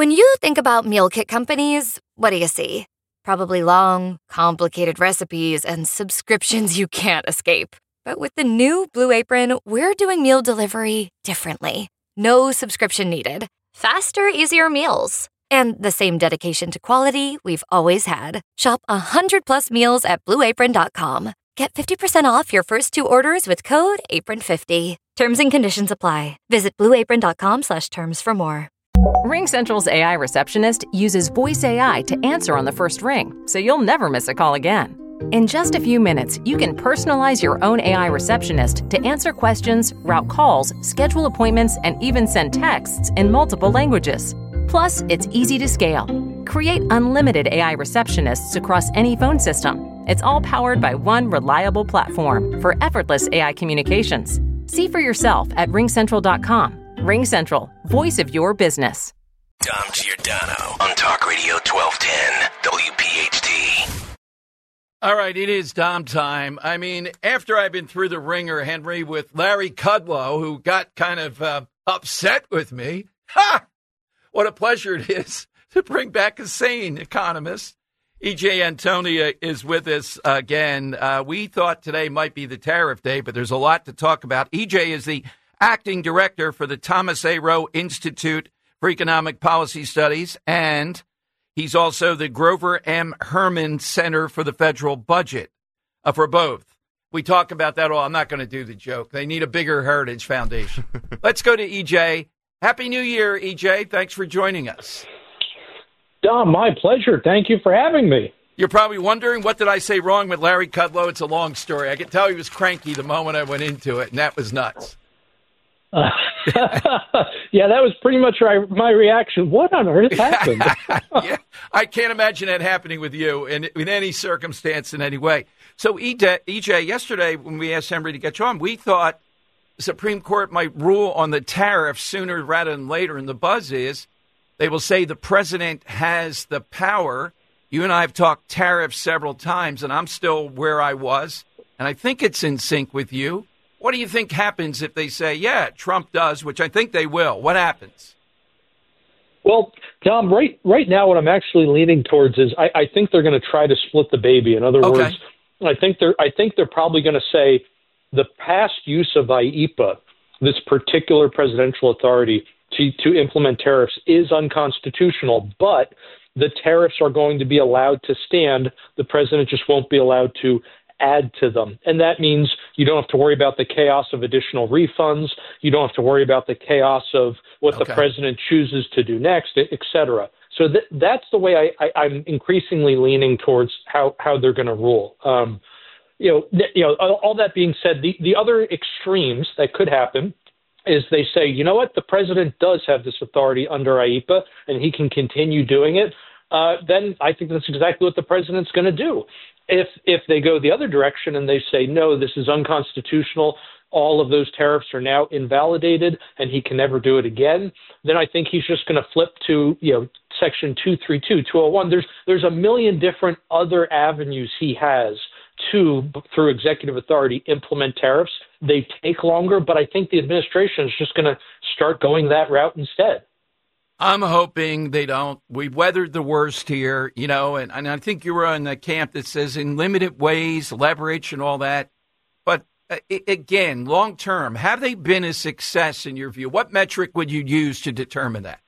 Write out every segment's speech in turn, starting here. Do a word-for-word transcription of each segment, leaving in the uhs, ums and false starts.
When you think about meal kit companies, what do you see? Probably long, complicated recipes and subscriptions you can't escape. But with the new Blue Apron, we're doing meal delivery differently. No subscription needed. Faster, easier meals. And the same dedication to quality we've always had. Shop one hundred plus meals at blue apron dot com. Get fifty percent off your first two orders with code apron fifty. Terms and conditions apply. Visit blue apron dot com slash terms for more. RingCentral's A I receptionist uses voice A I to answer on the first ring, so you'll never miss a call again. In just a few minutes, you can personalize your own A I receptionist to answer questions, route calls, schedule appointments, and even send texts in multiple languages. Plus, it's easy to scale. Create unlimited A I receptionists across any phone system. It's all powered by one reliable platform for effortless A I communications. See for yourself at ring central dot com. RingCentral, voice of your business. Dom Giordano on Talk Radio twelve ten W P H T. All right, it is Dom time. I mean, after I've been through the ringer, Henry, with Larry Kudlow, who got kind of uh, upset with me, ha! What a pleasure it is to bring back a sane economist. E J Antonia is with us again. Uh, we thought today might be the tariff day, but there's a lot to talk about. E J is the acting director for the Thomas A. Rowe Institute for Economic Policy Studies, and he's also the Grover M. Herman Center for the Federal Budget, uh, for both. We talk about that all. I'm not going to do the joke. They need a bigger Heritage Foundation. Let's go to E J. Happy New Year, E J. Thanks for joining us. Dom, my pleasure. Thank you for having me. You're probably wondering, what did I say wrong with Larry Kudlow? It's a long story. I could tell he was cranky the moment I went into it, and that was nuts. Uh, yeah, that was pretty much my, my reaction. What on earth happened? Yeah, I can't imagine that happening with you in, in any circumstance in any way. So, E J, yesterday when we asked Henry to get you on, we thought the Supreme Court might rule on the tariff sooner rather than later. And the buzz is they will say the president has the power. You and I have talked tariffs several times, and I'm still where I was. And I think it's in sync with you. What do you think happens if they say, yeah, Trump does, which I think they will? What happens? Well, Dom, right right now what I'm actually leaning towards is I, I think they're going to try to split the baby. In other okay. words, I think they're I think they're probably going to say the past use of I E P A, this particular presidential authority to, to implement tariffs, is unconstitutional, but the tariffs are going to be allowed to stand. The president just won't be allowed to add to them. And that means you don't have to worry about the chaos of additional refunds. You don't have to worry about the chaos of what okay. the president chooses to do next, et cetera. So th- that's the way I, I, I'm increasingly leaning towards how, how they're going to rule. Um, you know, th- you know, all, all that being said, the, the other extremes that could happen is they say, you know what, the president does have this authority under I E P A and he can continue doing it. Uh, then I think that's exactly what the president's going to do. If if they go the other direction and they say, no, this is unconstitutional, all of those tariffs are now invalidated and he can never do it again, then I think he's just going to flip to, you know, Section two thirty-two, two oh one. There's there's a million different other avenues he has to, through executive authority, implement tariffs. They take longer, but I think the administration is just going to start going that route instead. I'm hoping they don't. We've weathered the worst here, you know, and, and I think you were on the camp that says in limited ways, leverage and all that. But uh, again, long term, have they been a success in your view? What metric would you use to determine that?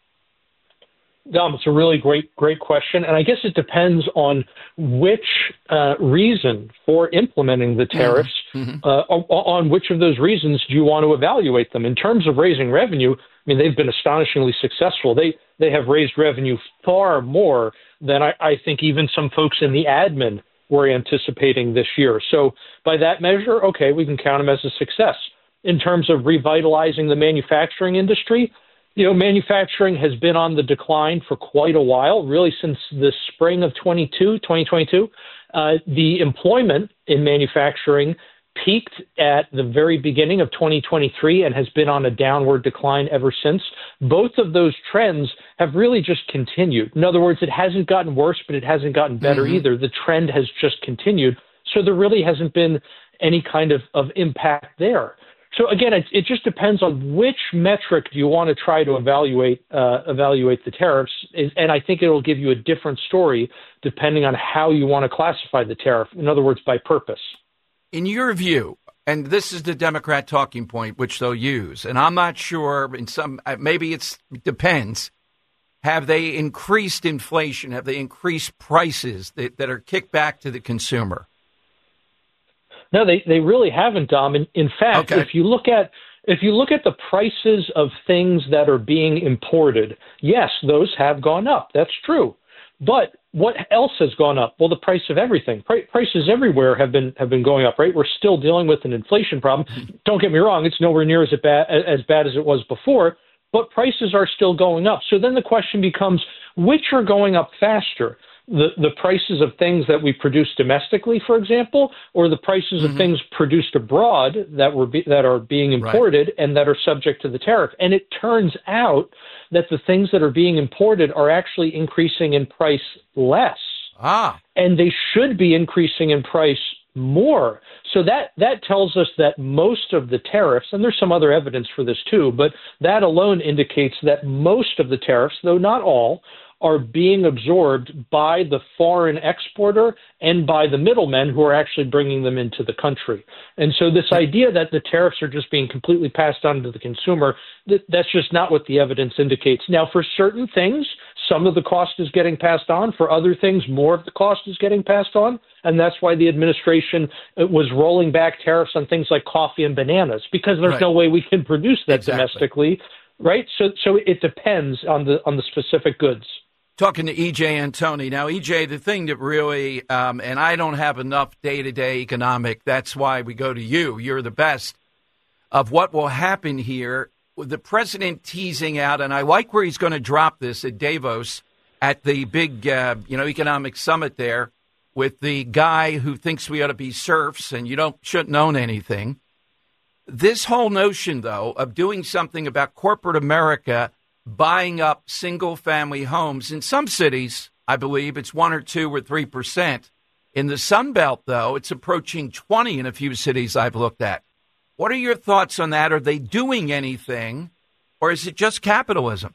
Dom, it's a really great, great question. And I guess it depends on which uh, reason for implementing the tariffs, mm-hmm. uh, on which of those reasons do you want to evaluate them. In terms of raising revenue, I mean, they've been astonishingly successful. They they have raised revenue far more than I, I think even some folks in the admin were anticipating this year. So by that measure, okay, we can count them as a success. In terms of revitalizing the manufacturing industry, you know, manufacturing has been on the decline for quite a while, really since the spring of twenty-two, twenty twenty-two. Uh, the employment in manufacturing peaked at the very beginning of twenty twenty-three and has been on a downward decline ever since. Both of those trends have really just continued. In other words, it hasn't gotten worse, but it hasn't gotten better mm-hmm. either. The trend has just continued. So there really hasn't been any kind of, of impact there. so again, it, it just depends on which metric do you want to try to evaluate uh, evaluate the tariffs, and I think it will give you a different story depending on how you want to classify the tariff. In other words, by purpose. In your view, and this is the Democrat talking point, which they'll use, and I'm not sure. In some, maybe it's it depends. Have they increased inflation? Have they increased prices that, that are kicked back to the consumer? No, they, they really haven't, Dom. In, in fact, okay. if you look at if you look at the prices of things that are being imported, yes, those have gone up. That's true. But what else has gone up? Well, the price of everything. Prices everywhere have been have been going up, right? We're still dealing with an inflation problem. Don't get me wrong; it's nowhere near as bad as bad as it was before. But prices are still going up. So then the question becomes, which are going up faster? The the prices of things that we produce domestically, for example, or the prices mm-hmm. of things produced abroad that were be, that are being imported right. and that are subject to the tariff. And it turns out that the things that are being imported are actually increasing in price less. Ah. And they should be increasing in price more. So that, that tells us that most of the tariffs, and there's some other evidence for this too, but that alone indicates that most of the tariffs, though not all, are being absorbed by the foreign exporter and by the middlemen who are actually bringing them into the country. And so this idea that the tariffs are just being completely passed on to the consumer, that, that's just not what the evidence indicates. Now, for certain things, some of the cost is getting passed on. For other things, more of the cost is getting passed on. And that's why the administration was rolling back tariffs on things like coffee and bananas, because there's right. no way we can produce that exactly. domestically, right? So so it depends on the on the specific goods. Talking to E J Antoni. Now, E J, the thing that really, um, and I don't have enough day-to-day economic, that's why we go to you. You're the best of what will happen here. The president teasing out, and I like where he's going to drop this at Davos at the big, uh, you know, economic summit there with the guy who thinks we ought to be serfs and you don't shouldn't own anything. This whole notion, though, of doing something about corporate America buying up single-family homes. In some cities, I believe it's one or two or three percent. In the Sun Belt, though, it's approaching twenty in a few cities I've looked at. What are your thoughts on that? Are they doing anything, or is it just capitalism?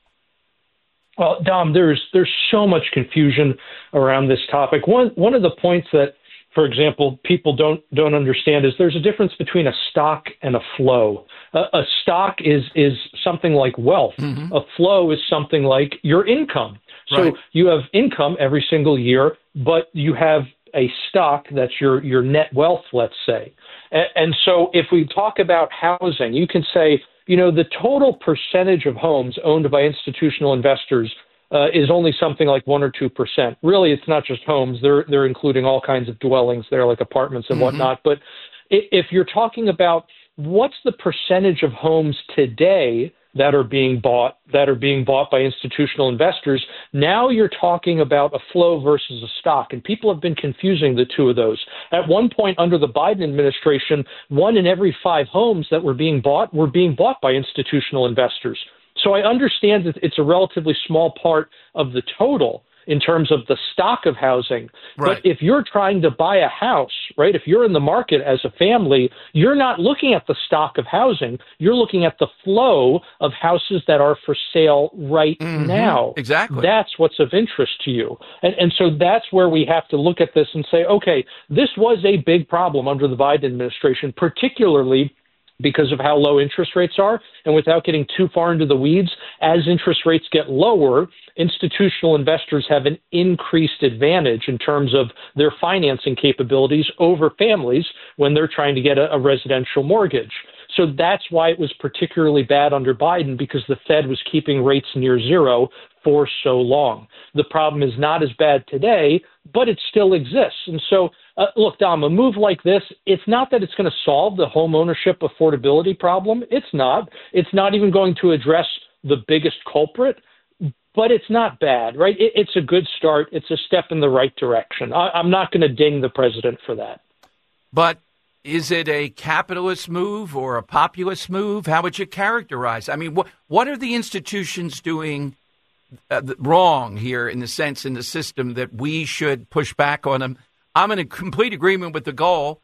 Well, Dom, there's there's so much confusion around this topic. One one of the points that, for example, people don't don't understand is there's a difference between a stock and a flow. Uh, a stock is is something like wealth. Mm-hmm. A flow is something like your income. So right. you have income every single year, but you have a stock that's your your net wealth, let's say. And, and so if we talk about housing, you can say, you know, the total percentage of homes owned by institutional investors Uh, is only something like one or two percent. Really, it's not just homes; they're they're including all kinds of dwellings there, like apartments and mm-hmm. whatnot. But if you're talking about what's the percentage of homes today that are being bought that are being bought by institutional investors, now you're talking about a flow versus a stock, and people have been confusing the two of those. At one point under the Biden administration, one in every five homes that were being bought were being bought by institutional investors. So I understand that it's a relatively small part of the total in terms of the stock of housing. Right. But if you're trying to buy a house, right, if you're in the market as a family, you're not looking at the stock of housing. You're looking at the flow of houses that are for sale right mm-hmm. now. Exactly. That's what's of interest to you. And, and so that's where we have to look at this and say, okay, this was a big problem under the Biden administration, particularly because of how low interest rates are. And without getting too far into the weeds, as interest rates get lower, institutional investors have an increased advantage in terms of their financing capabilities over families when they're trying to get a, a residential mortgage. So that's why it was particularly bad under Biden, because the Fed was keeping rates near zero for so long. The problem is not as bad today, but it still exists. And so, uh, look, Dom, a move like this, it's not that it's going to solve the home ownership affordability problem. It's not. It's not even going to address the biggest culprit, but it's not bad, right? It, it's a good start. It's a step in the right direction. I, I'm not going to ding the president for that. But is it a capitalist move or a populist move? How would you characterize? I mean, what what are the institutions doing uh, wrong here in the sense in the system that we should push back on them? I'm in a complete agreement with the goal.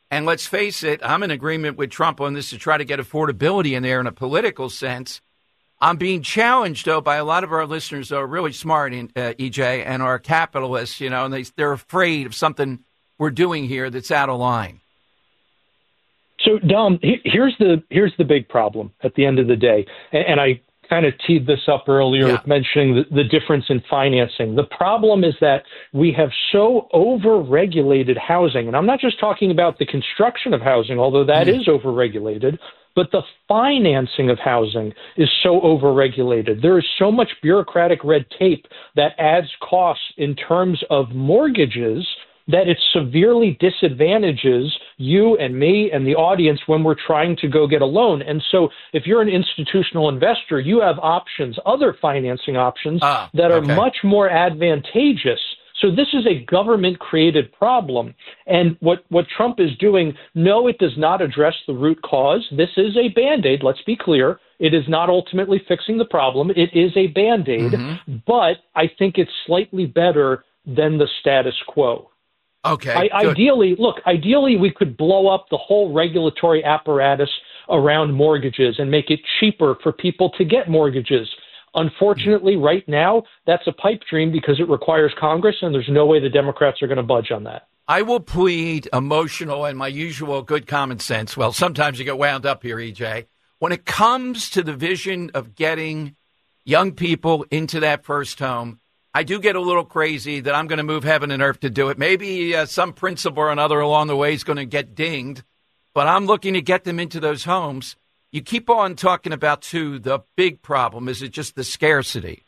And let's face it, I'm in agreement with Trump on this to try to get affordability in there in a political sense. I'm being challenged, though, by a lot of our listeners who are really smart, in, uh, E J, and are capitalists, you know, and they, they're afraid of something we're doing here that's out of line. So, Dom, here's the here's the big problem at the end of the day, and, and I kind of teed this up earlier yeah. with mentioning the, the difference in financing. The problem is that we have so over-regulated housing, and I'm not just talking about the construction of housing, although that mm. is over-regulated, but the financing of housing is so over-regulated. There is so much bureaucratic red tape that adds costs in terms of mortgages that it severely disadvantages you and me and the audience when we're trying to go get a loan. And so if you're an institutional investor, you have options, other financing options ah, that are okay. much more advantageous. So this is a government-created problem. And what, what Trump is doing, no, it does not address the root cause. This is a Band-Aid, let's be clear. It is not ultimately fixing the problem. It is a Band-Aid, mm-hmm. but I think it's slightly better than the status quo. Okay. I, ideally, look, ideally, we could blow up the whole regulatory apparatus around mortgages and make it cheaper for people to get mortgages. Unfortunately, right now, that's a pipe dream because it requires Congress, and there's no way the Democrats are going to budge on that. I will plead emotional and my usual good common sense. Well, sometimes you get wound up here, E J. When it comes to the vision of getting young people into that first home, I do get a little crazy that I'm going to move heaven and earth to do it. Maybe uh, some principal or another along the way is going to get dinged, but I'm looking to get them into those homes. You keep on talking about, too, the big problem. Is it just the scarcity?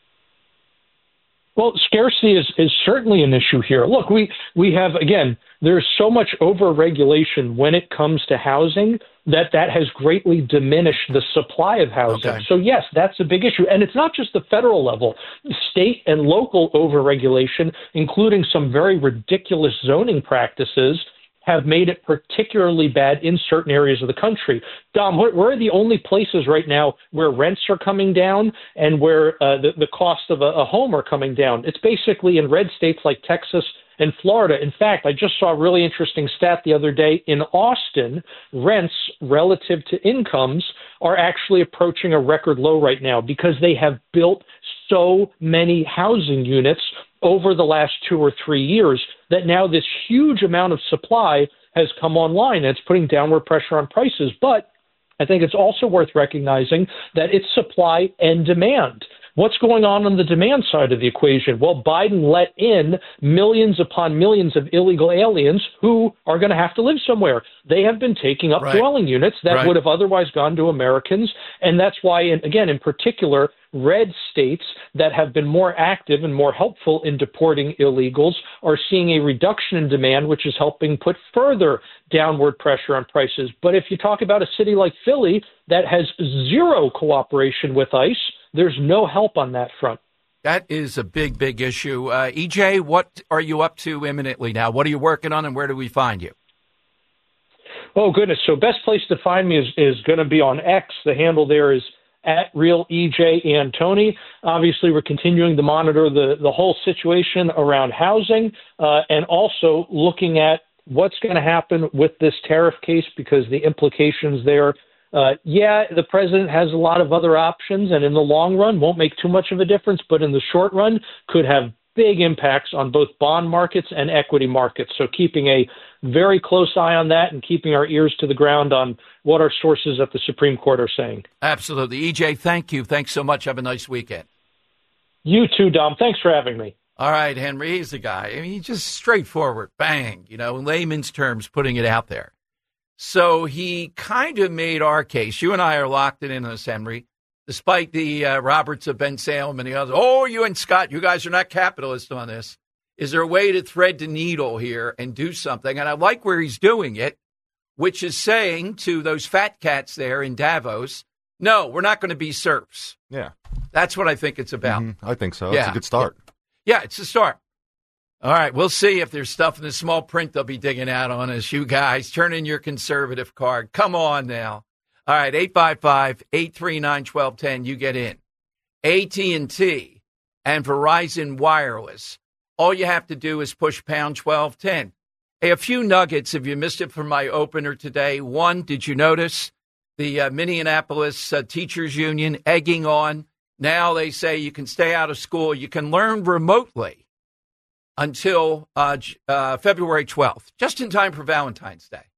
Well, scarcity is, is certainly an issue here. Look, we, we have, again, there's so much over-regulation when it comes to housing that that has greatly diminished the supply of housing. Okay. So, yes, that's a big issue. And it's not just the federal level. State and local over-regulation, including some very ridiculous zoning practices, have made it particularly bad in certain areas of the country. Dom, where are the only places right now where rents are coming down and where uh, the, the cost of a, a home are coming down? It's basically in red states like Texas and Florida. In fact, I just saw a really interesting stat the other day. In Austin, rents relative to incomes are actually approaching a record low right now because they have built so many housing units over the last two or three years that now this huge amount of supply has come online, and it's putting downward pressure on prices. But I think it's also worth recognizing that it's supply and demand. What's going on on the demand side of the equation? Well, Biden let in millions upon millions of illegal aliens who are going to have to live somewhere. They have been taking up right. dwelling units that right. would have otherwise gone to Americans. And that's why, in, again, in particular, red states that have been more active and more helpful in deporting illegals are seeing a reduction in demand, which is helping put further downward pressure on prices. But if you talk about a city like Philly that has zero cooperation with ICE, there's no help on that front. That is a big, big issue. Uh, E J, what are you up to imminently now? What are you working on, and where do we find you? Oh, goodness. So best place to find me is, is going to be on X. The handle there is at Real E J Antoni. Obviously, we're continuing to monitor the, the whole situation around housing uh, and also looking at what's going to happen with this tariff case because the implications there. Uh, yeah, the president has a lot of other options, and in the long run won't make too much of a difference, but in the short run could have big impacts on both bond markets and equity markets. So keeping a very close eye on that and keeping our ears to the ground on what our sources at the Supreme Court are saying. Absolutely. E J, thank you. Thanks so much. Have a nice weekend. You too, Dom. Thanks for having me. All right, Henry, he's the guy. I mean, he's just straightforward, bang, you know, in layman's terms, putting it out there. So he kind of made our case. You and I are locked in on this, Henry, despite the uh, Roberts of Ben Salem and the others. Oh, you and Scott, you guys are not capitalists on this. Is there a way to thread the needle here and do something? And I like where he's doing it, which is saying to those fat cats there in Davos, no, we're not going to be serfs. Yeah. That's what I think it's about. Mm-hmm. I think so. Yeah. It's a good start. Yeah, it's a start. All right, we'll see if there's stuff in the small print they'll be digging out on us. You guys, turn in your conservative card. Come on now. All right, eight five five, eight three nine, one two one zero. You get in. A T and T and Verizon Wireless. All you have to do is push pound twelve ten. Hey, a few nuggets if you missed it from my opener today. One, did you notice the uh, Minneapolis uh, Teachers Union egging on? Now they say you can stay out of school. You can learn remotely until uh, uh, February twelfth, just in time for Valentine's Day.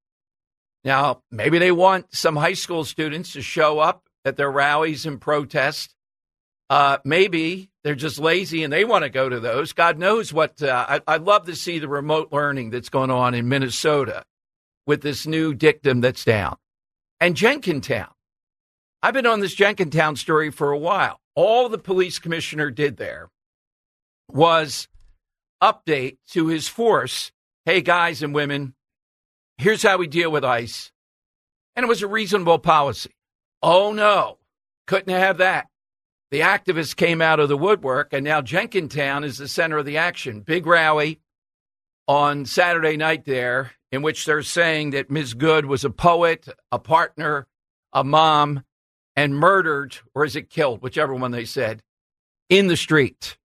Now, maybe they want some high school students to show up at their rallies and protest. Uh, maybe they're just lazy and they want to go to those. God knows what. Uh, I, I'd love to see the remote learning that's going on in Minnesota with this new dictum that's down. And Jenkintown. I've been on this Jenkintown story for a while. All the police commissioner did there was update to his force. Hey, guys and women, here's how we deal with ICE. And it was a reasonable policy. Oh, no, couldn't have that. The activists came out of the woodwork, and now Jenkintown is the center of the action. Big rally on Saturday night there, in which they're saying that Miz Good was a poet, a partner, a mom, and murdered, or is it killed, whichever one they said, in the street.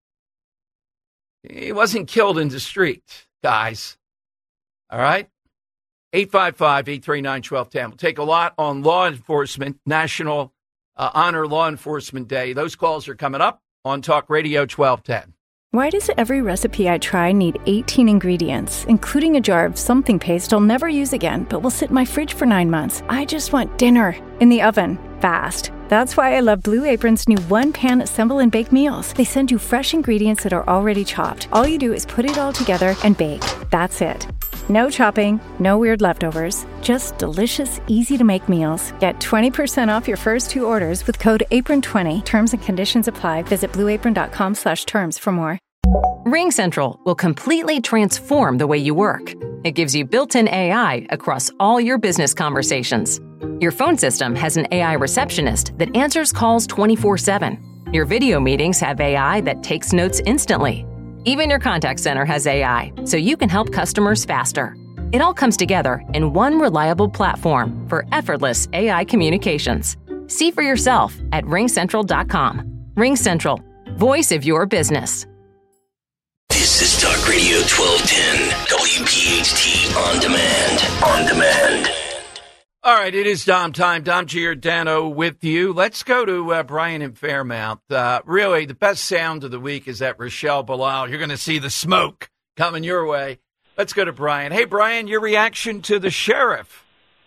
He wasn't killed in the street, guys. All right? eight five five, eight three nine, one two one zero. We'll take a lot on law enforcement, National uh, Honor Law Enforcement Day. Those calls are coming up on Talk Radio twelve ten. Why does every recipe I try need eighteen ingredients, including a jar of something paste I'll never use again, but will sit in my fridge for nine months? I just want dinner in the oven, fast. That's why I love Blue Apron's new one-pan assemble and bake meals. They send you fresh ingredients that are already chopped. All you do is put it all together and bake. That's it. No chopping, no weird leftovers, just delicious, easy-to-make meals. Get twenty percent off your first two orders with code apron twenty. Terms and conditions apply. Visit blueapron.com slash terms for more. RingCentral will completely transform the way you work. It gives you built-in A I across all your business conversations. Your phone system has an A I receptionist that answers calls twenty-four seven. Your video meetings have A I that takes notes instantly. Even your contact center has A I, so you can help customers faster. It all comes together in one reliable platform for effortless A I communications. See for yourself at ring central dot com. RingCentral, voice of your business. This is Talk Radio twelve ten, W P H T On Demand. On Demand. All right, it is Dom time. Dom Giordano with you. Let's go to uh, Brian in Fairmount. Uh, really, the best sound of the week is that Rochelle Bilal. You're going to see the smoke coming your way. Let's go to Brian. Hey, Brian, your reaction to the sheriff.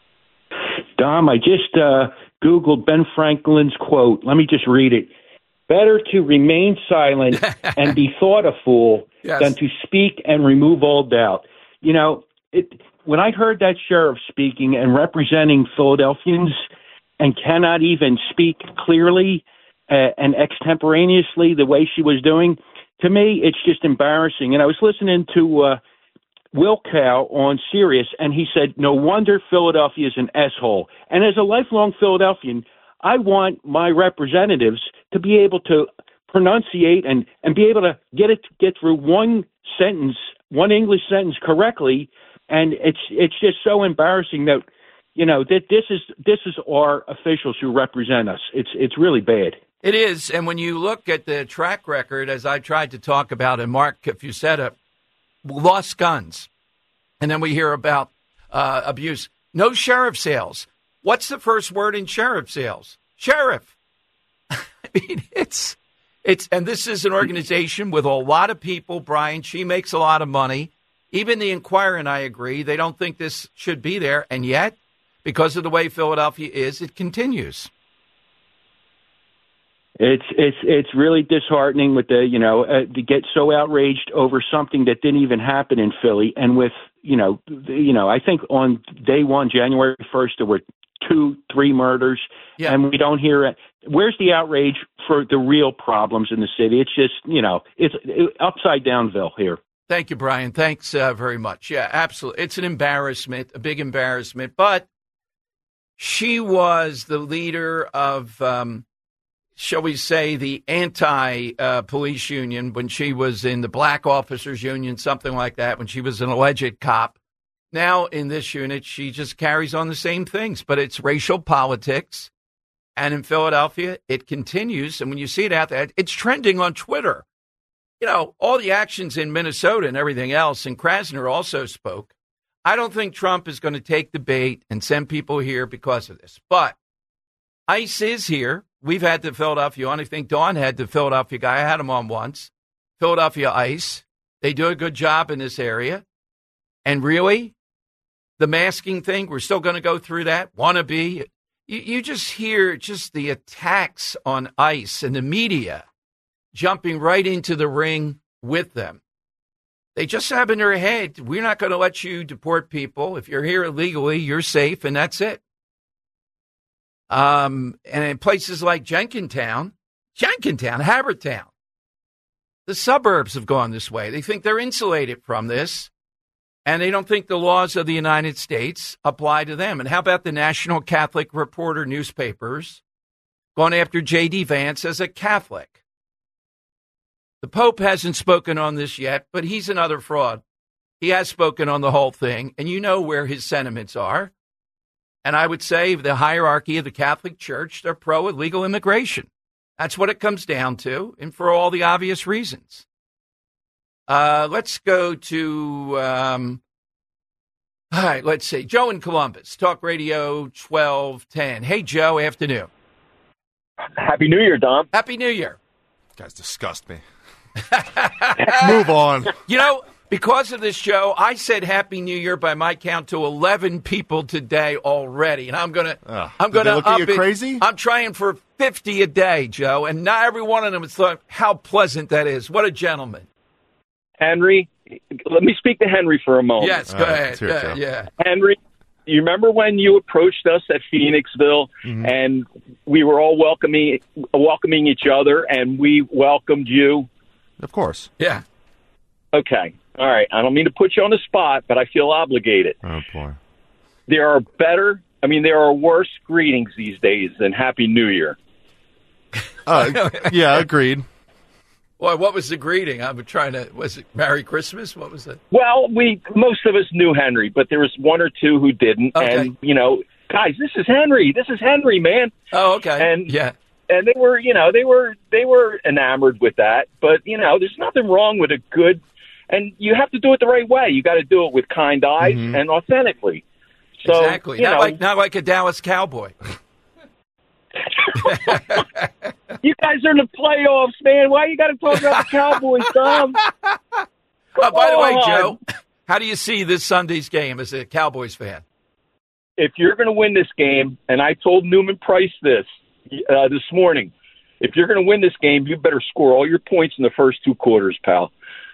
Dom, I just uh, Googled Ben Franklin's quote. Let me just read it. Better to remain silent and be thought a fool yes. than to speak and remove all doubt. You know, it. When I heard that sheriff speaking and representing Philadelphians and cannot even speak clearly uh, and extemporaneously the way she was doing, to me, it's just embarrassing. And I was listening to uh, Will Cow on Sirius, and he said, no wonder Philadelphia is an S-hole. And as a lifelong Philadelphian, I want my representatives to be able to pronunciate and, and be able to get it get through one sentence, one English sentence correctly. And it's it's just so embarrassing that, you know, that this is this is our officials who represent us. It's it's really bad. It is. And when you look at the track record, as I tried to talk about, and Mark Fusetta, lost guns. And then we hear about uh, abuse. No sheriff sales. What's the first word in sheriff sales? Sheriff. I mean, it's it's and this is an organization with a lot of people, Brian. She makes a lot of money. Even the Inquirer and I agree. They don't think this should be there. And yet, because of the way Philadelphia is, it continues. It's it's it's really disheartening with the, you know, uh, to get so outraged over something that didn't even happen in Philly. And with, you know, the, you know, I think on day one, January first, there were two, three murders. Yeah. And we don't hear it. Where's the outrage for the real problems in the city? It's just, you know, it's it, upside downville here. Thank you, Brian. Thanks uh, very much. Yeah, absolutely. It's an embarrassment, a big embarrassment. But she was the leader of, um, shall we say, the anti-police uh, union when she was in the Black Officers Union, something like that, when she was an alleged cop. Now in this unit, she just carries on the same things, but it's racial politics. And in Philadelphia, it continues. And when you see it out there, it's trending on Twitter. you know, all the actions in Minnesota and everything else, and Krasner also spoke. I don't think Trump is going to take the bait and send people here because of this. But ICE is here. We've had the Philadelphia on. I think Dawn had the Philadelphia guy. I had him on once. Philadelphia ICE. They do a good job in this area. And really, the masking thing, we're still going to go through that. Wannabe. You, you just hear just the attacks on ICE and the media jumping right into the ring with them. They just have in their head, we're not going to let you deport people. If you're here illegally, you're safe, and that's it. Um, and in places like Jenkintown, Jenkintown, Habertown, the suburbs have gone this way. They think they're insulated from this, and they don't think the laws of the United States apply to them. And how about the National Catholic Reporter newspapers going after J D. Vance as a Catholic? The Pope hasn't spoken on this yet, but he's another fraud. He has spoken on the whole thing, and you know where his sentiments are. And I would say the hierarchy of the Catholic Church, they're pro-illegal immigration. That's what it comes down to, and for all the obvious reasons. Uh, let's go to, um, all right, let's see. Joe in Columbus, Talk Radio twelve ten. Hey, Joe, afternoon. Happy New Year, Dom. Happy New Year. You guys disgust me. Move on. You know, because of this show, I said Happy New Year by my count to eleven people today already, and I'm gonna, uh, I'm gonna look up at you it. Crazy? I'm trying for fifty a day, Joe, and not every one of them has thought how pleasant that is. What a gentleman, Henry. Let me speak to Henry for a moment. Yes, go All right, ahead. let's hear it, Uh, Joe. yeah, Henry, you remember when you approached us at Phoenixville, Mhm. and we were all welcoming welcoming each other, and we welcomed you? Of course. yeah. Okay. All right. I don't mean to put you on the spot, but I feel obligated. Oh, boy. There are better, I mean, there are worse greetings these days than Happy New Year. Uh, yeah, agreed. Boy, what was the greeting? I'm trying to. Was it Merry Christmas? What was it? Well, we most of us knew Henry, but there was one or two who didn't. Okay. And, you know, guys, this is Henry. This is Henry, man. Oh, okay. And yeah. And they were, you know, they were they were enamored with that. But, you know, there's nothing wrong with a good, and you have to do it the right way. You got to do it with kind eyes Mhm. and authentically. So, Exactly. You Not know, like not like a Dallas Cowboy. you guys are in the playoffs, man. Why you got to talk about the Cowboys, Tom? Oh, by the way, on. Joe, how do you see this Sunday's game as a Cowboys fan? If you're going to win this game, and I told Newman Price this uh, this morning, if you're going to win this game, you better score all your points in the first two quarters, pal.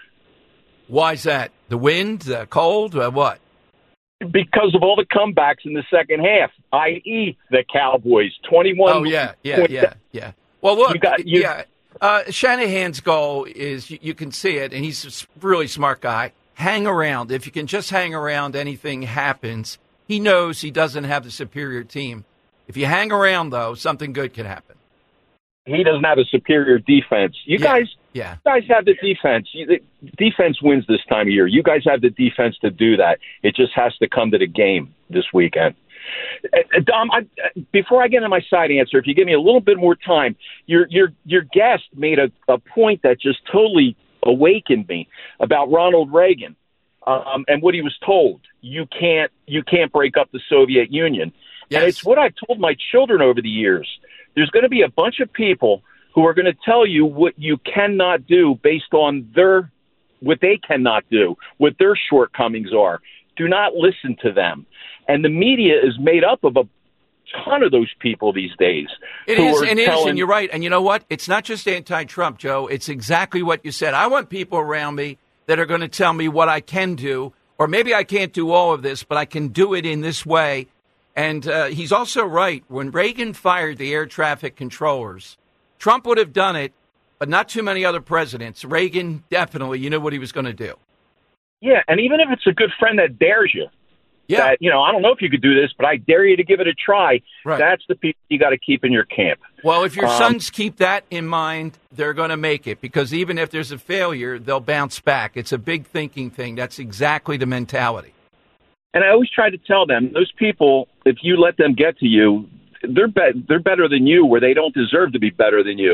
Why's that? The wind, the cold, uh, what? Because of all the comebacks in the second half, that is the Cowboys, twenty-one. Oh, yeah, yeah, yeah, yeah. Well, look, You got- you- yeah, uh, Shanahan's goal is, you, you can see it, and he's a s- really smart guy. Hang around. If you can just hang around, anything happens. He knows he doesn't have the superior team. If you hang around, though, something good can happen. He doesn't have a superior defense. You Yeah, guys, yeah. you guys have the defense. You, the defense wins this time of year. You guys have the defense to do that. It just has to come to the game this weekend. Uh, Dom, I, before I get into my side answer, if you give me a little bit more time, your your your guest made a, a point that just totally awakened me about Ronald Reagan um, and what he was told. You can't you can't break up the Soviet Union. Yes. And it's what I've told my children over the years. There's going to be a bunch of people who are going to tell you what you cannot do based on their what they cannot do, what their shortcomings are. Do not listen to them. And the media is made up of a ton of those people these days. It who is, are and it is, telling- and you're right. And you know what? It's not just anti-Trump, Joe. It's exactly what you said. I want people around me that are going to tell me what I can do, or maybe I can't do all of this, but I can do it in this way. And uh, he's also right. When Reagan fired the air traffic controllers, Trump would have done it, but not too many other presidents. Reagan, definitely, you knew what he was going to do. Yeah, and even if it's a good friend that dares you, Yeah. that, you know, I don't know if you could do this, but I dare you to give it a try, Right. that's the people you got to keep in your camp. Well, if your Um, sons keep that in mind, they're going to make it, because even if there's a failure, they'll bounce back. It's a big thinking thing. That's exactly the mentality. And I always try to tell them, those people, if you let them get to you, they're be- they're better than you, where they don't deserve to be better than you.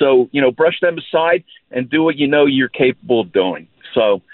So, you know, brush them aside and do what you know you're capable of doing. So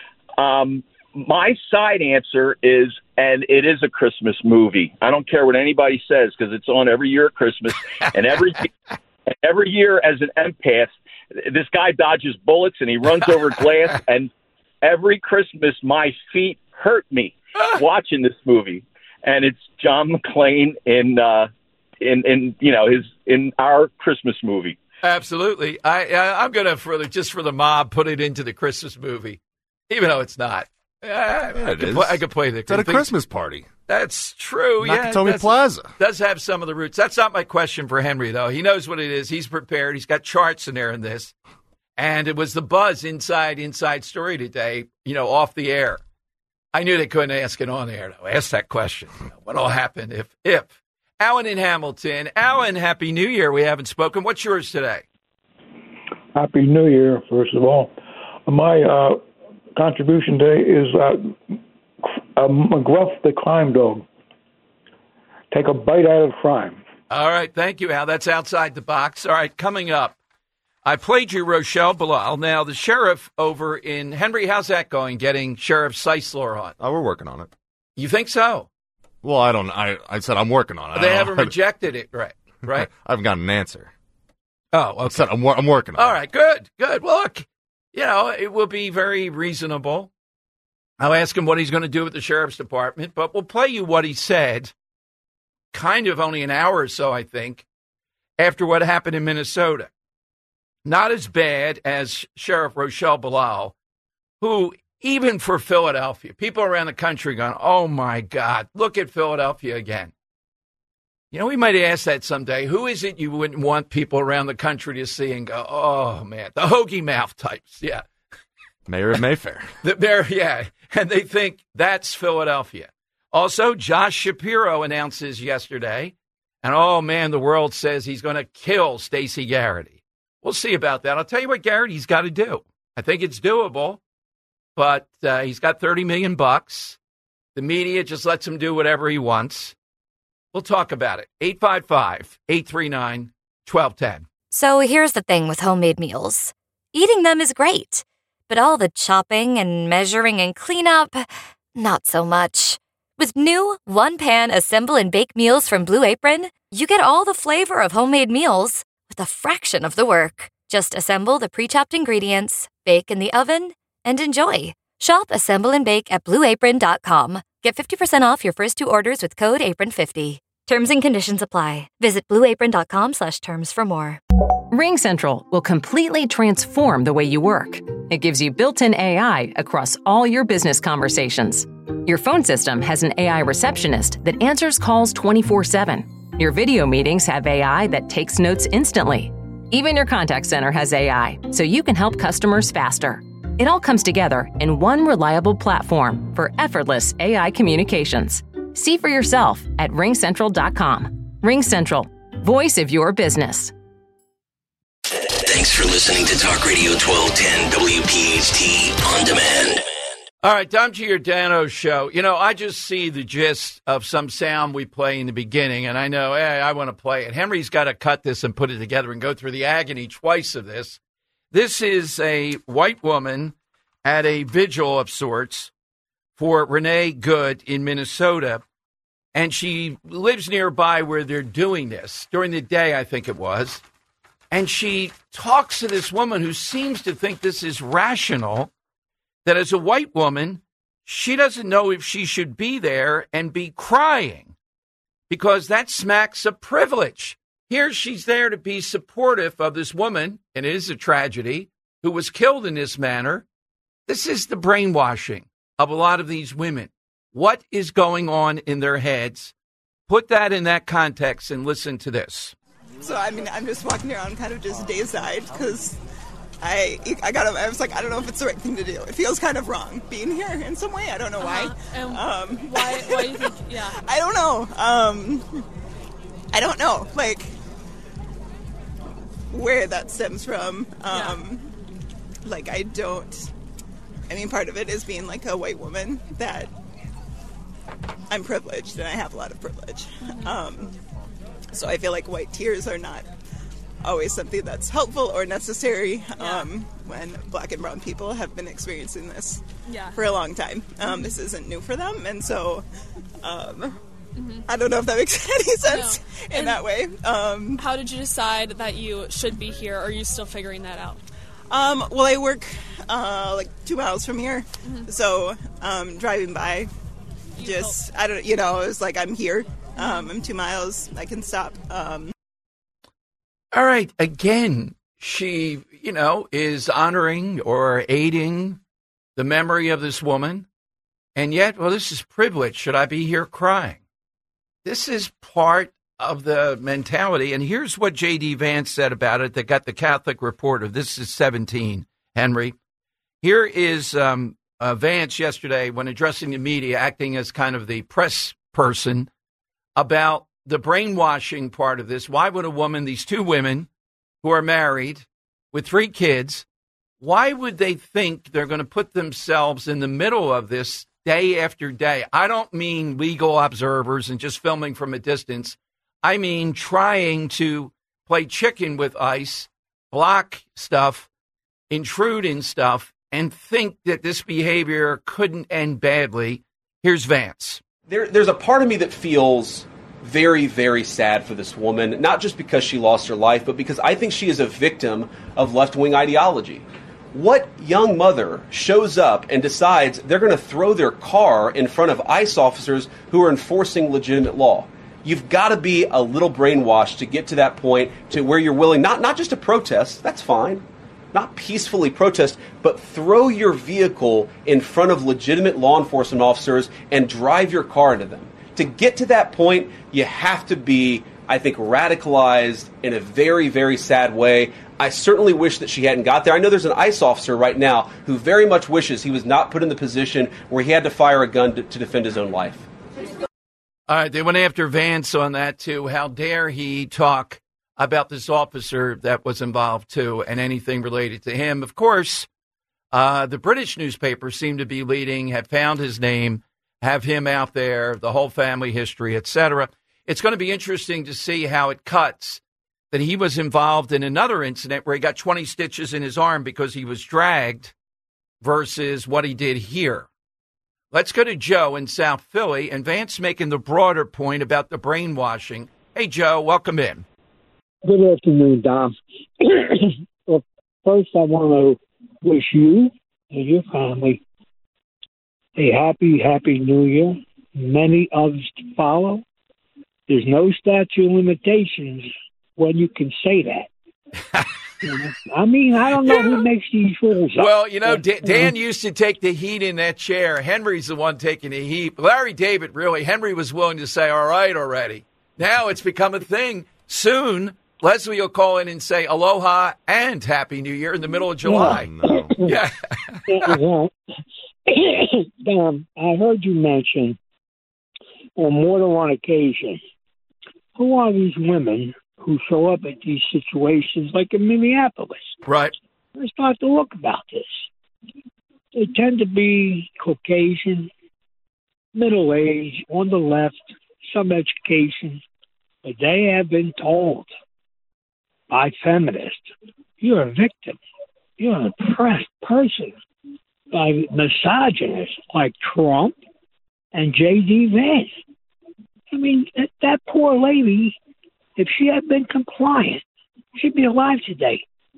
um, my side answer is, and it is a Christmas movie. I don't care what anybody says because it's on every year at Christmas. And every every year as an empath, this guy dodges bullets and he runs over glass. And every Christmas, my feet hurt me watching this movie. And it's John McClane in, uh, in, in you know, his in our Christmas movie. Absolutely. I, I I'm gonna for the, just for the mob put it into the Christmas movie, even though it's not. I, yeah, I, it could, is. play, I could play the. It's at a Christmas party. That's true. Nakatomi yeah, Plaza does have some of the roots. That's not my question for Henry, though. He knows what it is. He's prepared. He's got charts in there in this, and it was the buzz inside Inside Story today. You know, off the air. I knew they couldn't ask it on air. Though. Ask that question. You know, what'll happen if if Alan in Hamilton? Alan, Happy New Year. We haven't spoken. What's yours today? Happy New Year, first of all. My uh, contribution today is uh, uh, McGruff the crime dog. Take a bite out of crime. All right. Thank you, Al. That's outside the box. All right. Coming up, I played you Rochelle Bilal. Now, the sheriff over in Henry, how's that going, getting Sheriff Seisler on? Oh, we're working on it. You think so? Well, I don't. I, I said I'm working on it. They haven't rejected it, right? Right. I haven't gotten an answer. Oh, okay. I said I'm, I'm working on All it. All right, good, good. Well, look, you know, it will be very reasonable. I'll ask him what he's going to do with the sheriff's department, but we'll play you what he said, kind of only an hour or so, I think, after what happened in Minnesota. Not as bad as Sheriff Rochelle Bilal, who, even for Philadelphia, people around the country going, oh, my God, look at Philadelphia again. You know, we might ask that someday. Who is it you wouldn't want people around the country to see and go, oh, man, the hoagie mouth types, yeah. Mayor of Mayfair. the, they're, yeah, and they think that's Philadelphia. Also, Josh Shapiro announces yesterday, and, oh, man, the world says he's going to kill Stacey Garrity. We'll see about that. I'll tell you what Garrity's got to do. I think it's doable, but uh, he's got thirty million bucks. The media just lets him do whatever he wants. We'll talk about it. eight five five, eight three nine, one two one zero. So here's the thing with homemade meals. Eating them is great, but all the chopping and measuring and cleanup, not so much. With new one-pan assemble and bake meals from Blue Apron, you get all the flavor of homemade meals with a fraction of the work. Just assemble the pre-chopped ingredients, bake in the oven, and enjoy. Shop, assemble, and bake at blue apron dot com. Get fifty percent off your first two orders with code apron fifty. Terms and conditions apply. Visit blue apron dot com slash terms for more. RingCentral will completely transform the way you work. It gives you built-in A I across all your business conversations. Your phone system has an A I receptionist that answers calls twenty-four seven. Your video meetings have A I that takes notes instantly. Even your contact center has A I, so you can help customers faster. It all comes together in one reliable platform for effortless A I communications. See for yourself at ring central dot com. RingCentral, voice of your business. Thanks for listening to Talk Radio twelve ten W P H T On Demand. All right, Dom Giordano's show. You know, I just see the gist of some sound we play in the beginning, and I know, hey, I want to play it. Henry's got to cut this and put it together and go through the agony twice of this. This is a white woman at a vigil of sorts for Renee Good in Minnesota, and she lives nearby where they're doing this during the day, I think it was. And she talks to this woman who seems to think this is rational, that as a white woman, she doesn't know if she should be there and be crying because that smacks of privilege. Here she's there to be supportive of this woman, and it is a tragedy, who was killed in this manner. This is the brainwashing of a lot of these women. What is going on in their heads? Put that in that context and listen to this. So, I mean, I'm just walking around kind of just days-eyed because I I got I was like, I don't know if it's the right thing to do. It feels kind of wrong being here in some way. I don't know uh-huh. why. And um, why, why do you think, yeah. I don't know. Um, I don't know, like, where that stems from. Um, yeah. Like, I don't, I mean, part of it is being, like, a white woman that I'm privileged and I have a lot of privilege. Mm-hmm. Um, so I feel like white tears are not always something that's helpful or necessary yeah. um, when black and brown people have been experiencing this yeah. for a long time. Um, this isn't new for them, and so um, mm-hmm. I don't know if that makes any sense no. in and that way. Um, how did you decide that you should be here, or are you still figuring that out? Um, well, I work uh, like two miles from here, mm-hmm. so um, driving by, you just, hope. I don't, you know, it was like, I'm here. Um, I'm two miles. I can stop. Um, All right. Again, she, you know, is honoring or aiding the memory of this woman. And yet, well, this is privilege. Should I be here crying? This is part of the mentality. And here's what J D. Vance said about it that got the Catholic Reporter. This is seventeen, Henry. Here is um, uh, Vance yesterday when addressing the media, acting as kind of the press person, about the brainwashing part of this. Why would a woman, these two women who are married with three kids, why would they think they're going to put themselves in the middle of this day after day? I don't mean legal observers and just filming from a distance. I mean trying to play chicken with ICE, block stuff, intrude in stuff, and think that this behavior couldn't end badly. Here's Vance. There, there's a part of me that feels very, very sad for this woman, not just because she lost her life, but because I think she is a victim of left-wing ideology. What young mother shows up and decides they're going to throw their car in front of ICE officers who are enforcing legitimate law? You've got to be a little brainwashed to get to that point to where you're willing, not, not just to protest, that's fine, not peacefully protest, but throw your vehicle in front of legitimate law enforcement officers and drive your car into them. To get to that point, you have to be, I think, radicalized in a very, very sad way. I certainly wish that she hadn't got there. I know there's an ICE officer right now who very much wishes he was not put in the position where he had to fire a gun to, to defend his own life. All right, they went after Vance on that, too. How dare he talk about this officer that was involved, too, and anything related to him. Of course, uh, the British newspapers seem to be leading, have found his name, have him out there, the whole family history, et cetera. It's going to be interesting to see how it cuts that he was involved in another incident where he got twenty stitches in his arm because he was dragged versus what he did here. Let's go to Joe in South Philly, and Vance making the broader point about the brainwashing. Hey, Joe, welcome in. Good afternoon, Dom. Well, first, I want to wish you and your family a happy, happy New Year. Many others to follow. There's no statute of limitations when you can say that. I mean, I don't know yeah. who makes these rules. Well, you know, D- Dan used to take the heat in that chair. Henry's the one taking the heat. Larry David, really, Henry was willing to say, all right already. Now it's become a thing. Soon, Leslie will call in and say aloha and Happy New Year in the middle of July. No. Yeah. yeah. um, I heard you mention on more than one occasion, who are these women who show up at these situations like in Minneapolis? Right. Let's start to look about this. They tend to be Caucasian, middle-aged, on the left, some education, but they have been told by feminists, you're a victim. You're an oppressed person. By misogynists like Trump and J D. Vance. I mean, that, that poor lady, if she had been compliant, she'd be alive today.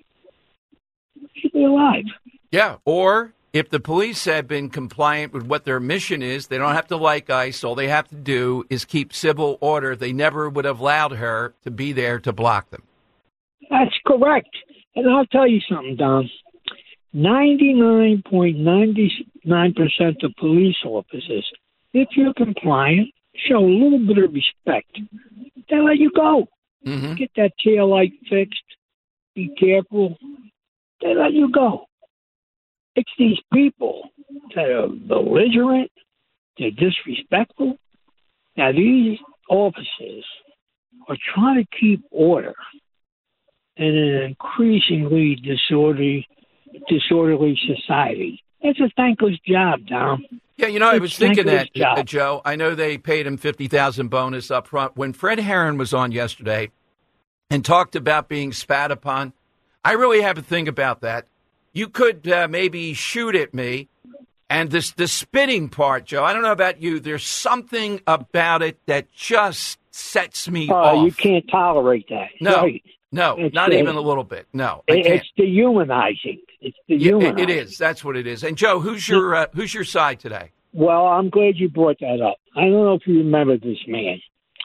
She'd be alive. Yeah, or if the police had been compliant with what their mission is, they don't have to like ICE. All they have to do is keep civil order. They never would have allowed her to be there to block them. That's correct. And I'll tell you something, Don. ninety-nine point nine nine percent of police officers, if you're compliant, show a little bit of respect, they'll let you go. Mm-hmm. Get that tail light fixed. Be careful. They let you go. It's these people that are belligerent, they're disrespectful. Now, these officers are trying to keep order in an increasingly disorderly, disorderly society. It's a thankless job, Dom. Yeah, you know, I was It's thinking that, thankless uh, job. Joe. I know they paid him fifty thousand dollars bonus up front. When Fred Herron was on yesterday, and talked about being spat upon. I really have to think about that. You could uh, maybe shoot at me. And this the spitting part, Joe, I don't know about you. There's something about it that just sets me uh, off. You can't tolerate that. No, right. no, it's, not uh, even a little bit. No, I it, can't. It's dehumanizing. It's Yeah, dehumanizing. it, it is. That's what it is. And Joe, who's your uh, who's your side today? Well, I'm glad you brought that up. I don't know if you remember this man.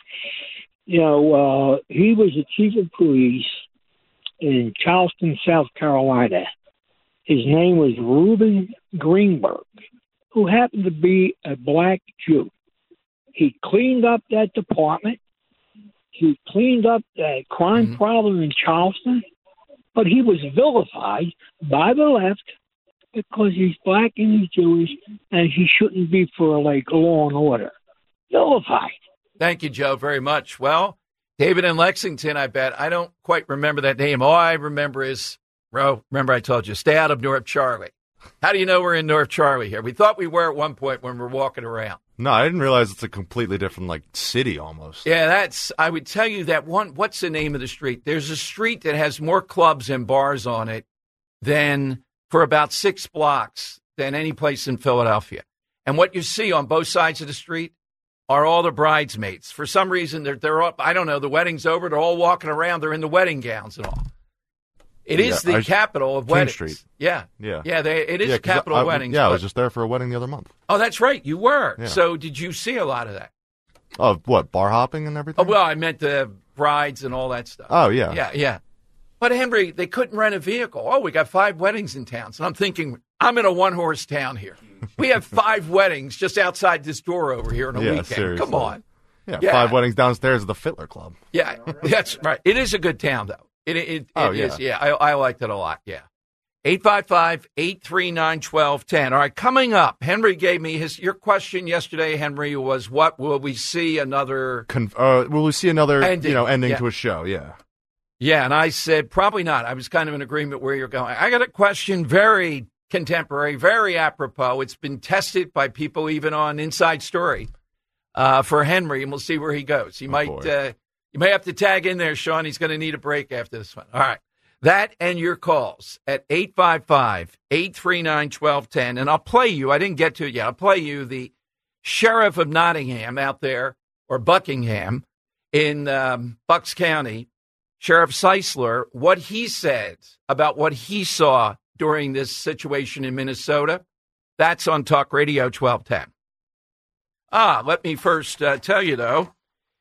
You know, uh, he was the chief of police in Charleston, South Carolina. His name was Reuben Greenberg, who happened to be a black Jew. He cleaned up that department. He cleaned up the crime mm-hmm. problem in Charleston, but he was vilified by the left because he's black and he's Jewish, and he shouldn't be for, like, law and order. Vilified. Thank you, Joe, very much. Well, David in Lexington, I bet. I don't quite remember that name. All I remember is, Ro, remember I told you, stay out of North Charlie. How do you know we're in North Charlie here? We thought we were at one point when we were walking around. No, I didn't realize it's a completely different, like, city almost. Yeah, that's, I would tell you that one, what's the name of the street? There's a street that has more clubs and bars on it than, for about six blocks, than any place in Philadelphia. And what you see on both sides of the street are all the bridesmaids. For some reason, they're, they're all, I don't know, the wedding's over, they're all walking around, they're in the wedding gowns and all. It yeah, is the I, capital of King weddings. Street. Yeah. Yeah. Yeah, they, it is yeah, the capital I, of weddings. Yeah, but, I was just there for a wedding the other month. Oh, that's right. You were. Yeah. So did you see a lot of that? Oh, what, bar hopping and everything? Oh, well, I meant the brides and all that stuff. Oh, yeah. Yeah, yeah. But, Henry, they couldn't rent a vehicle. Oh, we got five weddings in town. So I'm thinking, I'm in a one-horse town here. We have five weddings just outside this door over here on a yeah, weekend. Seriously. Come on. Yeah, yeah, five weddings downstairs at the Fittler Club. Yeah, that's right. It is a good town, though. It, it, it oh, is. Yeah, yeah I, I liked it a lot, yeah. eight five five, eight three nine, one two one zero. All right, coming up, Henry gave me his. Your question yesterday, Henry, was what will we see another? Con- uh, will we see another? Ending. You know, ending yeah. to a show? Yeah. Yeah, and I said probably not. I was kind of in agreement where you're going. I got a question, very contemporary, very apropos. It's been tested by people even on Inside Story uh, for Henry, and we'll see where he goes. He oh, might. Uh, you may have to tag in there, Sean. He's going to need a break after this one. All right. That and your calls at eight five five, eight three nine, one two one zero. And I'll play you. I didn't get to it yet. I'll play you the sheriff of Nottingham out there, or Buckingham, in um, Bucks County, Sheriff Seisler, what he said about what he saw during this situation in Minnesota. That's on Talk Radio twelve ten. Ah, let me first uh, tell you, though.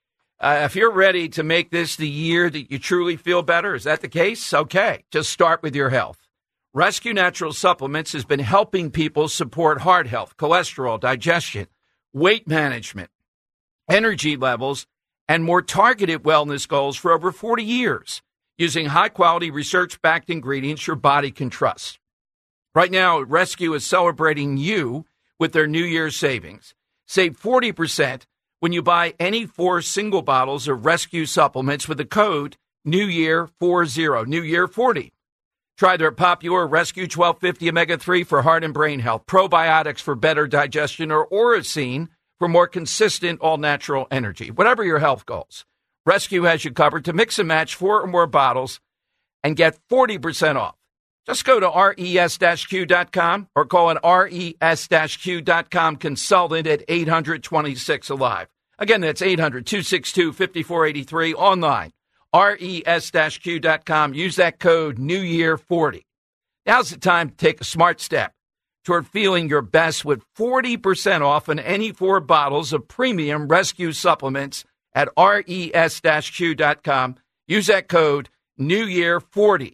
Uh, if you're ready to make this the year that you truly feel better, is that the case? Okay, just start with your health. Rescue Natural Supplements has been helping people support heart health, cholesterol, digestion, weight management, energy levels, and more targeted wellness goals for over forty years, using high-quality, research-backed ingredients your body can trust. Right now, Rescue is celebrating you with their New Year's savings. Save forty percent when you buy any four single bottles of Rescue supplements with the code New Year forty, New Year forty. Try their popular Rescue twelve fifty omega three for heart and brain health, probiotics for better digestion, or Oracine for more consistent all-natural energy. Whatever your health goals, Rescue has you covered to mix and match four or more bottles and get forty percent off. Just go to res q dot com or call an res q dot com consultant at eight hundred, twenty-six alive. Again, that's eight hundred, two six two, five four eight three online. res q dot com. Use that code New Year forty. Now's the time to take a smart step toward feeling your best with forty percent off on any four bottles of premium Rescue supplements at res q dot com. Use that code New Year forty.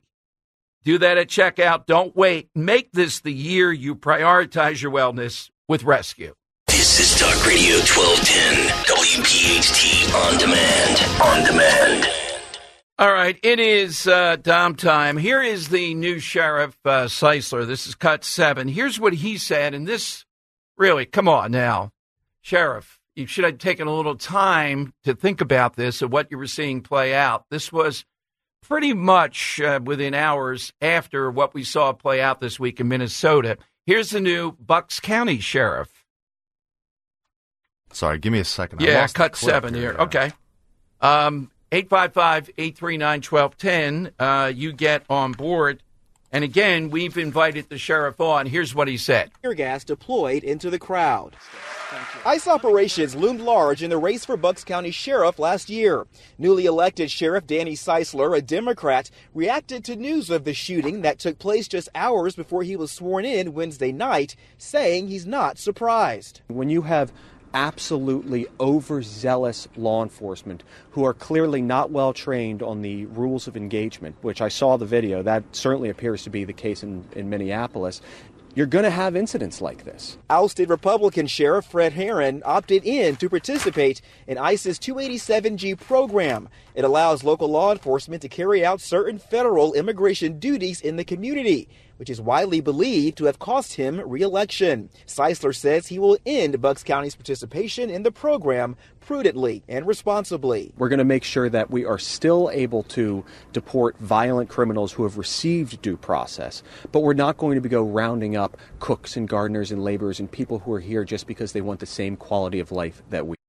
Do that at checkout. Don't wait. Make this the year you prioritize your wellness with Rescue. This is Talk Radio twelve ten, W P H T On Demand. On Demand. All right, it is uh, Dom time. Here is the new Sheriff uh, Seisler. This is cut seven. Here's what he said, and this, really, come on now. Sheriff, you should have taken a little time to think about this and what you were seeing play out. This was pretty much uh, within hours after what we saw play out this week in Minnesota. Here's the new Bucks County Sheriff. Sorry, give me a second. Yeah, cut seven here. here. Okay. Um, eight five five, eight three nine, one two one zero. Uh, you get on board. And again, we've invited the sheriff on. Here's what he said. Tear gas deployed into the crowd. ICE operations loomed large in the race for Bucks County Sheriff last year. Newly elected Sheriff Danny Seisler, a Democrat, reacted to news of the shooting that took place just hours before he was sworn in Wednesday night, saying he's not surprised. When you have absolutely overzealous law enforcement who are clearly not well trained on the rules of engagement, which I saw the video, that certainly appears to be the case in, in Minneapolis, you're going to have incidents like this. Ousted Republican Sheriff Fred Herron opted in to participate in ICE's two eighty-seven G program. It allows local law enforcement to carry out certain federal immigration duties in the community, which is widely believed to have cost him re-election. Seisler says he will end Bucks County's participation in the program prudently and responsibly. We're going to make sure that we are still able to deport violent criminals who have received due process, but we're not going to go rounding up cooks and gardeners and laborers and people who are here just because they want the same quality of life that we.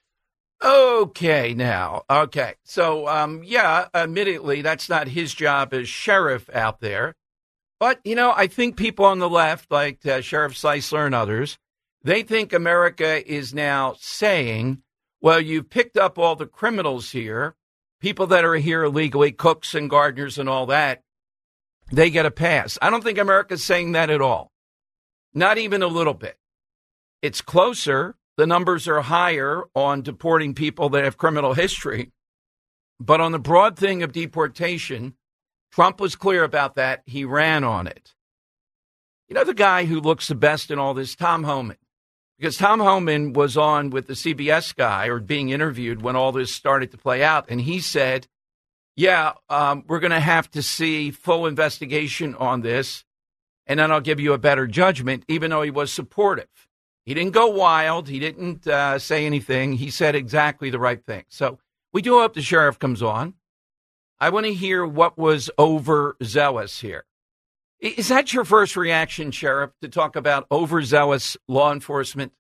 Okay, now, okay. So, um, yeah, admittedly, that's not his job as sheriff out there. But, you know, I think people on the left, like uh, Sheriff Seisler and others, they think America is now saying, well, you've picked up all the criminals here, people that are here illegally, cooks and gardeners and all that, they get a pass. I don't think America's saying that at all. Not even a little bit. It's closer. The numbers are higher on deporting people that have criminal history. But on the broad thing of deportation, Trump was clear about that. He ran on it. You know the guy who looks the best in all this? Tom Homan. Because Tom Homan was on with the C B S guy or being interviewed when all this started to play out. And he said, yeah, um, we're going to have to see full investigation on this. And then I'll give you a better judgment, even though he was supportive. He didn't go wild. He didn't uh, say anything. He said exactly the right thing. So we do hope the sheriff comes on. I want to hear what was overzealous here. Is that your first reaction, Sheriff, to talk about overzealous law enforcement?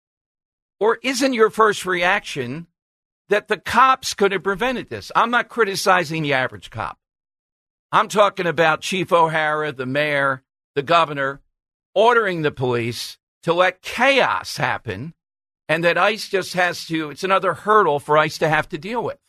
Or isn't your first reaction that the cops could have prevented this? I'm not criticizing the average cop. I'm talking about Chief O'Hara, the mayor, the governor, ordering the police to let chaos happen, and that ICE just has to, it's another hurdle for ICE to have to deal with.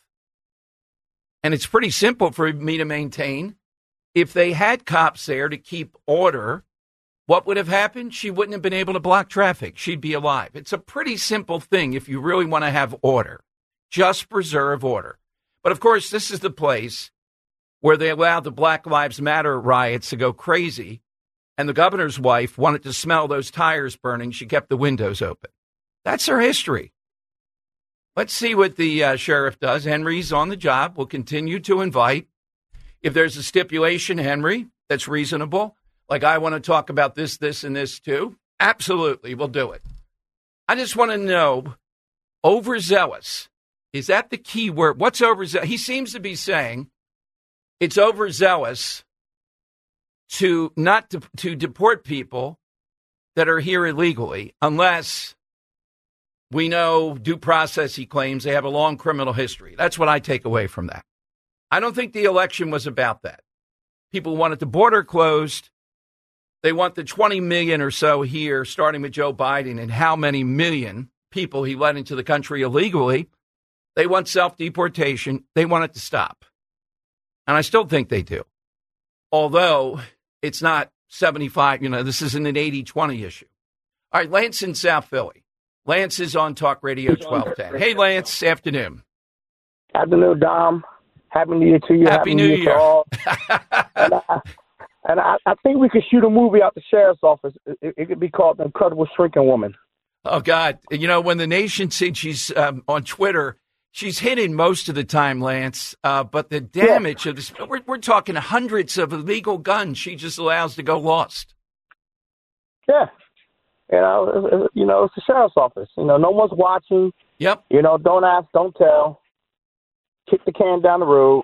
And it's pretty simple for me to maintain. If they had cops there to keep order, what would have happened? She wouldn't have been able to block traffic. She'd be alive. It's a pretty simple thing if you really want to have order. Just preserve order. But, of course, this is the place where they allowed the Black Lives Matter riots to go crazy, and the governor's wife wanted to smell those tires burning. She kept the windows open. That's her history. Let's see what the uh, sheriff does. Henry's on the job. We'll continue to invite. If there's a stipulation, Henry, that's reasonable, like I want to talk about this, this, and this too, absolutely, we'll do it. I just want to know, overzealous, is that the key word? What's overzealous? He seems to be saying it's overzealous to not to, to deport people that are here illegally unless we know due process, he claims, they have a long criminal history. That's what I take away from that. I don't think the election was about that. People wanted the border closed. They want the twenty million or so here, starting with Joe Biden and how many million people he let into the country illegally. They want self-deportation. They want it to stop. And I still think they do. Although it's not seventy-five, you know, this isn't an eighty twenty issue. All right, Lance in South Philly. Lance is on Talk Radio twelve ten. Hey, Lance, afternoon. Afternoon, Dom. Happy New Year to you. Happy, Happy New, New Year. Year. To all. and I, and I, I think we could shoot a movie out the sheriff's office. It, it could be called The Incredible Shrinking Woman. Oh, God. You know, when the nation said she's um, on Twitter, she's hidden most of the time, Lance. Uh, but the damage yeah. of this, we're, we're talking hundreds of illegal guns she just allows to go lost. Yeah. You know, you know, it's the sheriff's office. You know, no one's watching. Yep. You know, don't ask, don't tell. Kick the can down the road.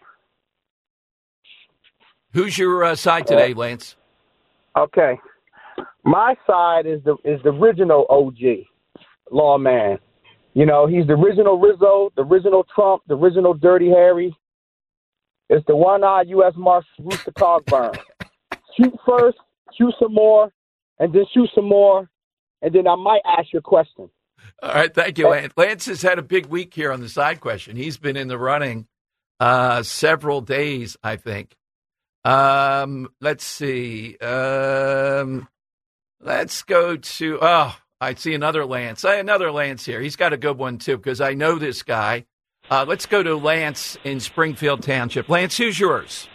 Who's your uh, side today, Lance? Okay. My side is the is the original O G, lawman. You know, he's the original Rizzo, the original Trump, the original Dirty Harry. It's the one-eyed U S Marshal Rooster Cogburn. Shoot first, shoot some more, and then shoot some more, and then I might ask you a question. All right, thank you, Lance. Lance has had a big week here on the side question. He's been in the running uh, several days, I think. Um, let's see. Um, let's go to, oh, I see another Lance. I, another Lance here. He's got a good one, too, because I know this guy. Uh, let's go to Lance in Springfield Township. Lance, who's yours?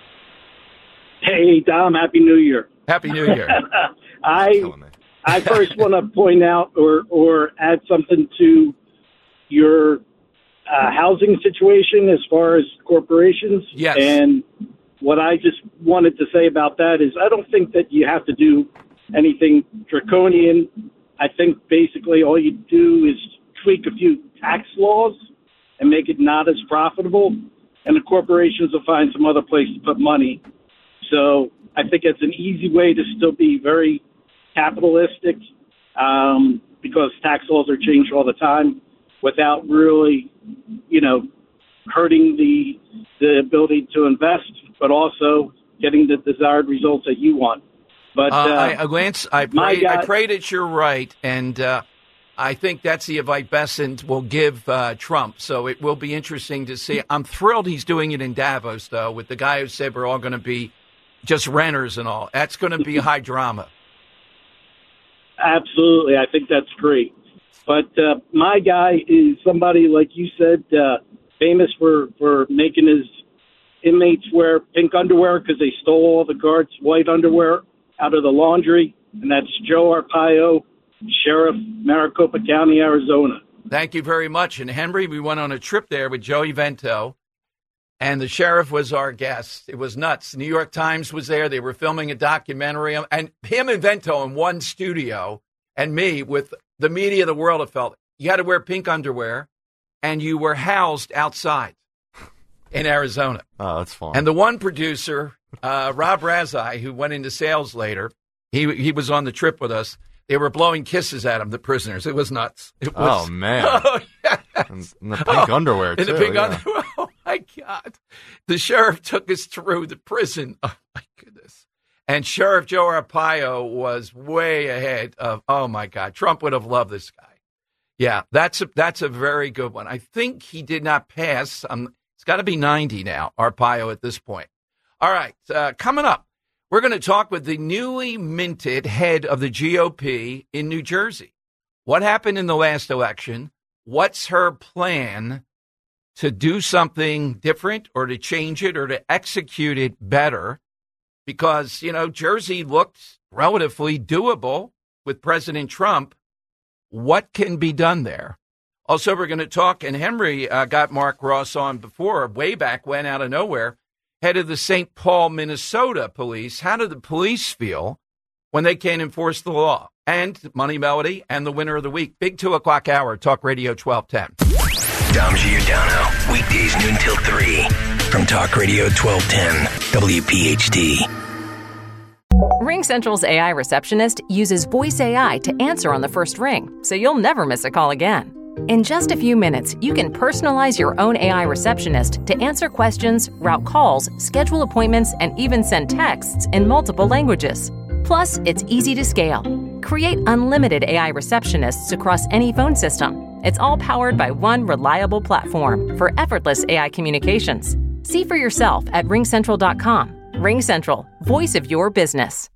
Hey, Dom, Happy New Year. Happy New Year. I I first want to point out or, or add something to your uh, housing situation as far as corporations. Yes. And what I just wanted to say about that is I don't think that you have to do anything draconian. I think basically all you do is tweak a few tax laws and make it not as profitable, and the corporations will find some other place to put money. So I think it's an easy way to still be very capitalistic um, because tax laws are changed all the time without really, you know, hurting the the ability to invest, but also getting the desired results that you want. But uh, uh, I, Lance, I pray, guy, I pray that you're right, and uh, I think that's the advice Bessent will give uh, Trump. So it will be interesting to see. I'm thrilled he's doing it in Davos, though, with the guy who said we're all going to be just renters and all. That's going to be high drama. Absolutely. I think that's great. But uh, my guy is somebody, like you said, uh, famous for, for making his inmates wear pink underwear because they stole all the guards' white underwear out of the laundry. And that's Joe Arpaio, Sheriff, Maricopa County, Arizona. Thank you very much. And Henry, we went on a trip there with Joey Vento, and the sheriff was our guest. It was nuts. New York Times was there. They were filming a documentary, and him and Vento in one studio, and me with the media of the world have felt. You had to wear pink underwear, and you were housed outside in Arizona. Oh, that's fun. And the one producer, uh, Rob Razai, who went into sales later, he he was on the trip with us. They were blowing kisses at him, the prisoners. It was nuts. It was, oh, man. Oh, yes. In the pink oh, underwear, too. In the pink yeah. underwear. Oh, my God. The sheriff took us through the prison. Oh, my goodness. And Sheriff Joe Arpaio was way ahead of, oh, my God. Trump would have loved this guy. Yeah, that's a, that's a very good one. I think he did not pass. Um, it's got to be ninety now, Arpaio, at this point. All right, uh, coming up. We're going to talk with the newly minted head of the G O P in New Jersey. What happened in the last election? What's her plan to do something different or to change it or to execute it better? Because, you know, Jersey looked relatively doable with President Trump. What can be done there? Also, we're going to talk, and Henry uh, got Mark Ross on before, way back when, out of nowhere. Head of the Saint Paul, Minnesota police. How do the police feel when they can't enforce the law? And Money Melody and the winner of the week. Big two o'clock hour, Talk Radio twelve ten. Dom Giordano, weekdays noon till three from Talk Radio twelve ten W P H T. RingCentral's A I receptionist uses voice A I to answer on the first ring, so you'll never miss a call again. In just a few minutes, you can personalize your own A I receptionist to answer questions, route calls, schedule appointments, and even send texts in multiple languages. Plus, it's easy to scale. Create unlimited A I receptionists across any phone system. It's all powered by one reliable platform for effortless A I communications. See for yourself at ring central dot com. RingCentral, voice of your business.